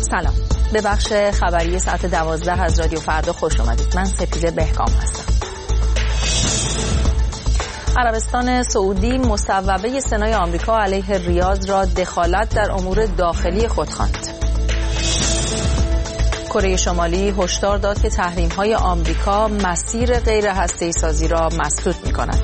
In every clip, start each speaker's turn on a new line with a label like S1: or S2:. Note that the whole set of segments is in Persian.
S1: سلام، به بخش خبری ساعت 12 از رادیو فردا خوش آمدید. من سپیده بهکام هستم. عربستان سعودی مصوبه سنای آمریکا علیه ریاض را دخالت در امور داخلی خود خواند. کره شمالی هشدار داد که تحریم‌های آمریکا مسیر غیر هسته‌ای سازی را مسدود می‌کند.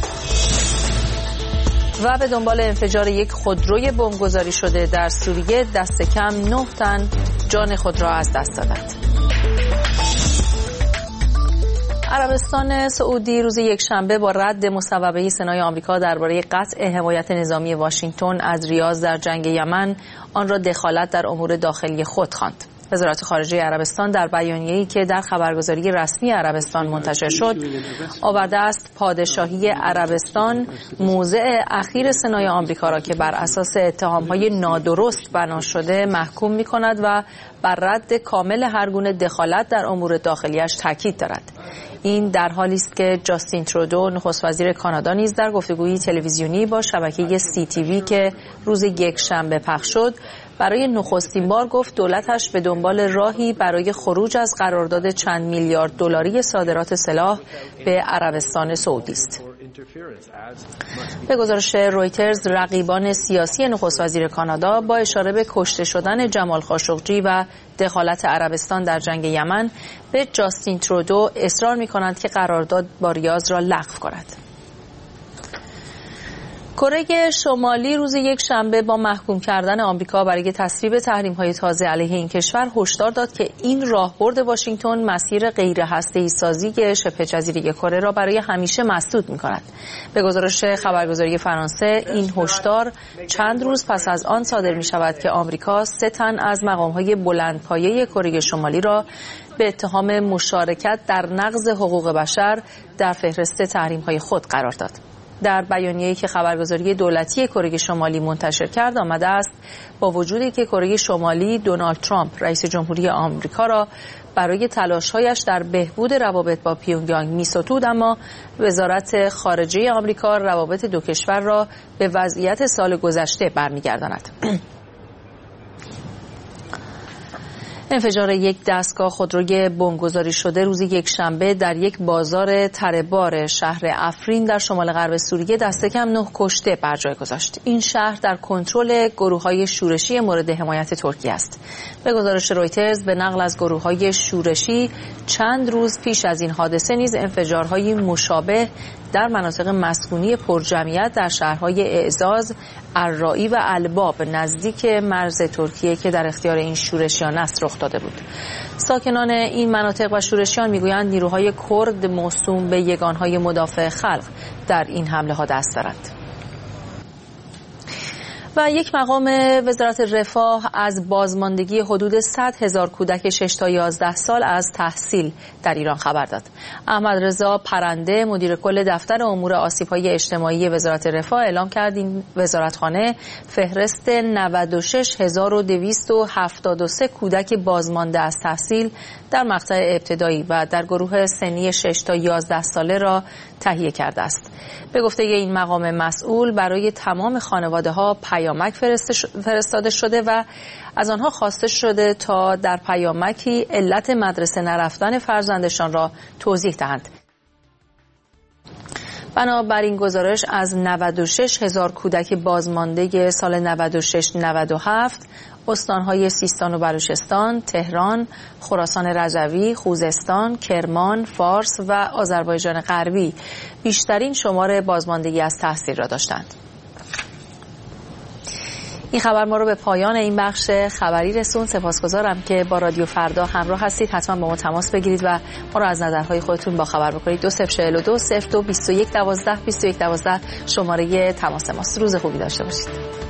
S1: و به دنبال انفجار یک خودروی بمبگذاری شده در سوریه دست کم 9 تن جان خود را از دست دادند. عربستان سعودی روز یکشنبه با رد مصوبه سنای آمریکا درباره قطع حمایت نظامی واشنگتن از ریاض در جنگ یمن آن را دخالت در امور داخلی خود خواند. وزارت خارجه عربستان در بیانیه‌ای که در خبرگزاری رسمی عربستان منتشر شد آورده است پادشاهی عربستان موضع اخیر سنای آمریکا را که بر اساس اتهام‌های نادرست بنا شده محکوم می‌کند و بر رد کامل هر گونه دخالت در امور داخلیش تاکید دارد. این در حالی است که جاستین ترودو نخست وزیر کانادا نیز در گفتگویی تلویزیونی با شبکه CTV که روز یکشنبه پخش شد برای نخستین بار گفت دولتش به دنبال راهی برای خروج از قرارداد چند میلیارد دلاری صادرات سلاح به عربستان سعودی است. به گزارش رویترز رقیبان سیاسی نخست وزیر کانادا با اشاره به کشته شدن جمال خاشقجی و دخالت عربستان در جنگ یمن به جاستین ترودو اصرار می‌کنند که قرارداد با ریاض را لغو کند. کره شمالی روز یکشنبه با محکوم کردن آمریکا برای تصویب تحریم‌های تازه علیه این کشور هشدار داد که این راهبرد واشنگتن مسیر غیر هسته‌ای سازی شبه جزیره کره را برای همیشه مسدود می‌کند. به گزارش خبرگزاری فرانسه این هشدار چند روز پس از آن صادر می‌شود که آمریکا 3 تن از مقام‌های بلندپایه کره شمالی را به اتهام مشارکت در نقض حقوق بشر در فهرست تحریم‌های خود قرار داد. در بیانیه‌ای که خبرگزاری دولتی کره شمالی منتشر کرد آمده است با وجودی که کره شمالی دونالد ترامپ رئیس جمهوری آمریکا را برای تلاش‌هایش در بهبود روابط با پیونگیانگ می‌ستود، اما وزارت خارجه آمریکا روابط دو کشور را به وضعیت سال گذشته برمی‌گرداند. انفجار یک دستگاه خودروی بمبگذاری شده روز یکشنبه در یک بازار تره‌بار شهر افرین در شمال غرب سوریه دست کم 9 کشته بر جای گذاشت. این شهر در کنترل گروه‌های شورشی مورد حمایت ترکیه است. به گزارش رویترز به نقل از گروه‌های شورشی چند روز پیش از این حادثه نیز انفجارهای مشابه در مناطق مسکونی پرجمعیت در شهرهای اعزاز، الرائی و الباب نزدیک مرز ترکیه که در اختیار این شورشیان است رخ داده بود. ساکنان این مناطق و شورشیان میگویند نیروهای کرد موسوم به یگانهای مدافع خلق در این حمله ها دست دارند. و یک مقام وزارت رفاه از بازماندگی حدود 100,000 کودک 6 تا 11 سال از تحصیل در ایران خبر داد. احمد رضا پرنده مدیر کل دفتر امور آسیب‌های اجتماعی وزارت رفاه اعلام کرد این وزارتخانه فهرست 96,273 کودک بازمانده از تحصیل در مقطع ابتدایی و در گروه سنی 6 تا 11 ساله را تهیه کرده است. به گفته این مقام مسئول برای تمام خانواده‌ها پیامک فرستاده شده و از آنها خواسته شده تا در پیامکی علت مدرسه نرفتن فرزندشان را توضیح دهند. بنابراین گزارش از 96,000 کودک بازمانده سال 96-97 استانهای سیستان و بلوچستان، تهران، خراسان رضوی، خوزستان، کرمان، فارس و آذربایجان غربی بیشترین شمار بازماندگی از تحصیل را داشتند. این خبر ما رو به پایان این بخش خبری رسوند. سپاسگزارم که با رادیو فردا همراه هستید. حتما با ما تماس بگیرید و ما رو از نظرهای خودتون با خبر بکنید. 2042 02 21 12 21 12 شماره تماس ماست. روز خوبی داشته باشید.